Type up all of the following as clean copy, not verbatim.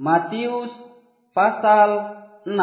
Matius pasal 6.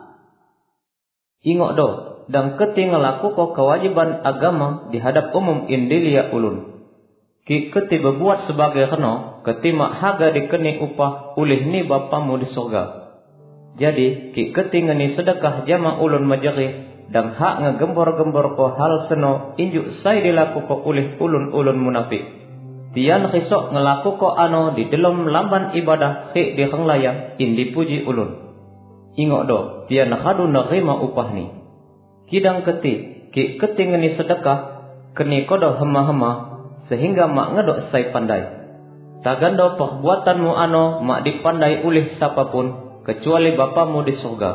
Ingok do, dan keti ngelaku ko kewajiban agama di hadap umum indilia ulun. Ki keti berbuat sebagai keno, keti mak haga dikeni upah ulih ni bapamu di surga. Jadi, ki keti ngeni sedekah jama ulun majerih, dan hak ngegembor-gembor ko hal seno injuk say dilaku ko ulih ulun-ulun munafik. Tian risok ngelaku ko ano di dalam lamban ibadah khik di henglaya indi puji ulun. Ingok do, tian hadu nerima upah ni. Kidang keti, ki keti ngeni sedekah, keni kodo hema-hema, sehingga mak ngedok say pandai. Tagando perbuatanmu ano mak dipandai ulih siapapun, kecuali bapamu di surga.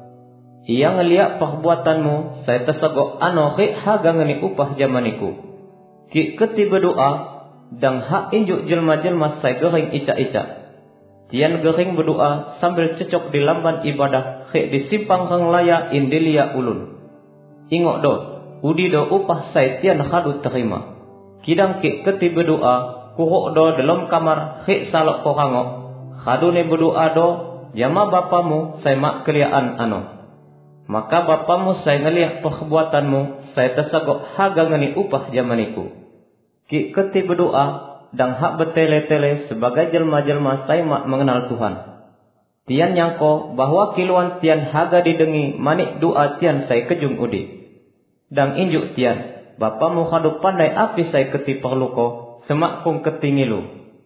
Ia ngeliat perbuatanmu, saya tersegok ano khik haga ngeni upah jamaniku. Ki keti berdoa, dan hak injuk jelma-jelma saya gering icak-icak. Tian gering berdoa sambil cecok di lamban ibadah khik di simpang renglaya indilia ulun. Ingok do, udi do upah saya tian hadu terima. Kidang ki keti berdoa, kuruk do dalam kamar khik salok korangok. Hadu ne berdoa do, jama bapamu saya mak keliaan ano. Maka bapamu saya ngeliat perbuatanmu, saya tersegok haga ngeni upah jamaniku. Ki keti berdoa, dan hak bertele-tele sebagai jelma-jelma saya mak mengenal Tuhan. Tian nyangko bahwa kiluan tian haga didengi manik doa tian saya kejung udi. Dan injuk tian, bapamu hadu pandai api saya keti perlu ko, semak kong keti ngilu.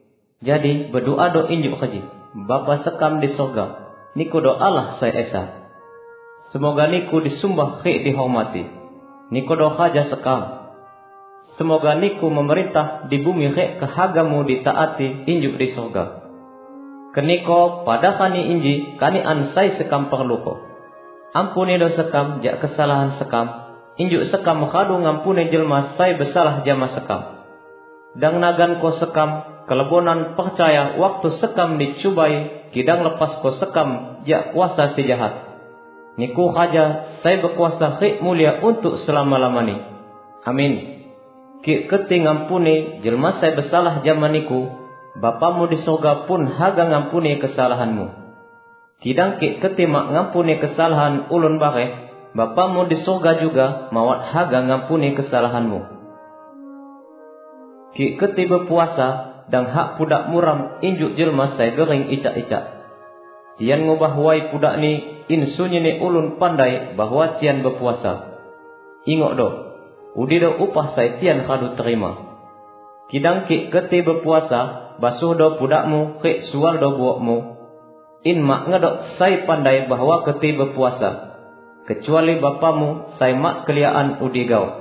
Jadi berdoa do injuk keji, Bapa sekam di surga, niku do Allah saya esa. Semoga niku disumbah khik dihormati, niku do haja sekam. Semoga niku memerintah di bumi khik kehagamu ditaati injuk di surga. Keniko pada kani inji kani ansai sekam perlu ko. Ampuni do sekam jak kesalahan sekam. Injuk sekam khadu ngampuni jelma sai bersalah jama sekam. Dang nagan ko sekam kelebonan percaya waktu sekam dicubai kidang lepas ko sekam jak kuasa si jahat. Niku haja sai berkuasa khik mulia untuk selama-lamani. Amin. Ki keti ngampuni jelma saya bersalah jamaniku, bapamu di surga pun haga ngampuni kesalahanmu. Kidang ki keti mak ngampuni kesalahan ulun bareh, bapamu di surga juga mawat haga ngampuni kesalahanmu. Ki keti berpuasa, dan hak pudak muram injuk jelma saya gering icak-icak. Tian ngubah wai pudak ni in sunyi ni ulun pandai bahwa tian berpuasa. Ingok do, udi do upah saya tian hadu terima. Kidang ki keti berpuasa, basuh do pudakmu, khik sual do buakmu. In mak ngedok saya pandai bahwa keti berpuasa. Kecuali bapamu, saya mak keliaan udi gau.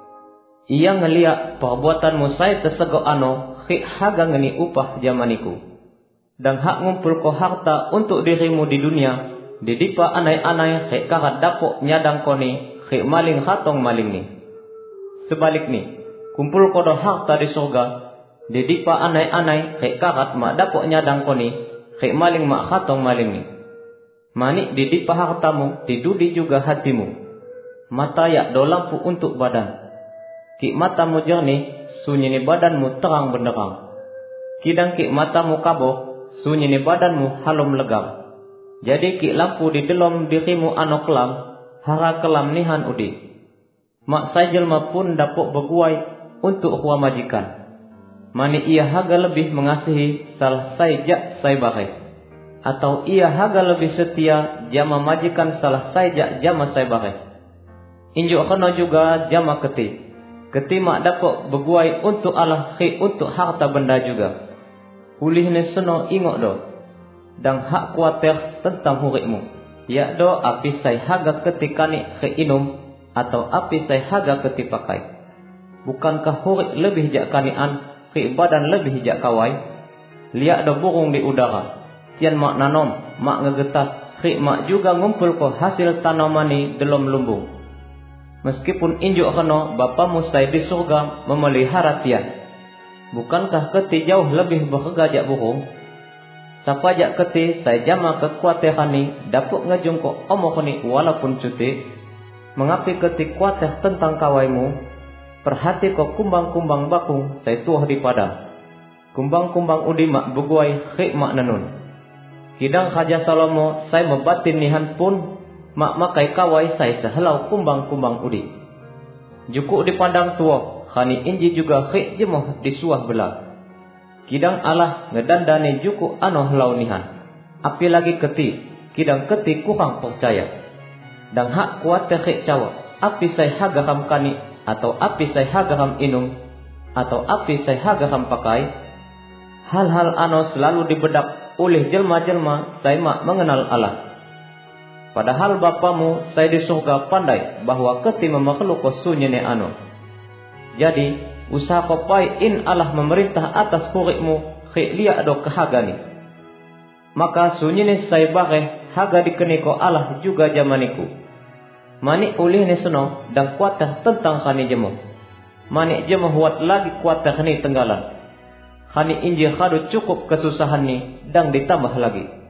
Ia ngeliat perbuatanmu saya tersegok ano, khik haga ngeni upah jamaniku. Dan hak ngumpul ko harta untuk dirimu di dunia, didipa anai-anai khik karat dapok nyadang koni, khik maling hatong maling ni. Sebalik ni, kumpul kodo harta di surga, didipa anai-anai khik karat mak dapok nyadang koni, khik maling mak hatong maling ni. Manik didipa hartamu, didudi juga hatimu. Mata yak do lampu untuk badan. Ki matamu jernih, sunyi ni badanmu terang benderang. Kidang ki matamu kaboh, sunyi ni badanmu halum legam. Jadi ki lampu di dalam dirimu ano kelam, hara kelam nihan udi. Mak saya jelma pun dapok berguai untuk huwa majikan. Mani ia haga lebih mengasihi salah saya jak saya barai. Atau ia haga lebih setia jama majikan salah saya jak jama saya barai. Injuk kena juga jama keti. Keti mak dapok berguai untuk Allah khik untuk harta benda juga. Ulih ni seno ingok do. Dan hak kuatir tentang hurikmu. Ya do api saya haga keti kanik khik inum. Atau api saya haga keti pakai. Bukankah hurik lebih jak kanian, khik badan lebih jak kawai? Lihat do burung di udara. Tian mak nanom, mak ngegetas, khik mak juga ngumpul ko hasil tanamani dalam lumbung. Meskipun injuk keno bapamu saya di surga memelihara tian. Bukankah keti jauh lebih berharga jak burung? Sapa jak keti saya jama kekuatan ni dapuk ngejungkok omok ni walaupun cuti. Mengapi keti kuatih tentang kawaimu, perhati kau kumbang-kumbang bakung saya tuah di padang. Kumbang-kumbang udi mak beguai khik mak nenun. Kidang Haja Salomo saya membatin nihan pun mak makai kawai saya sehelau kumbang-kumbang udi. Juku di pandang tua, khani inji juga khik jemoh di suah belah. Kidang Allah ngedandane juku ano helau nihan. Api lagi keti, kidang keti kurang percaya. Dan hak kuat khik cawa, api saya hagaham kani, atau api saya hagaham inung, atau api saya hagaham pakai. Hal-hal ano selalu dibedak oleh jelma-jelma saya mak mengenal Allah. Padahal Bapamu saya di surga pandai bahwa keti memakhluk sunyene ano. Jadi usaha kopai in Allah memerintah atas kurikmu khik lia ado kehagani. Maka sunyene saya bare haga dikeniko Allah juga jamaniku. Mani ulih ne seno dan kuatah tentang kani jemo. Mani jemo huat lagi kuatah ni tenggalan. Kani inji khadu cukup kesusahan ni dan ditambah lagi.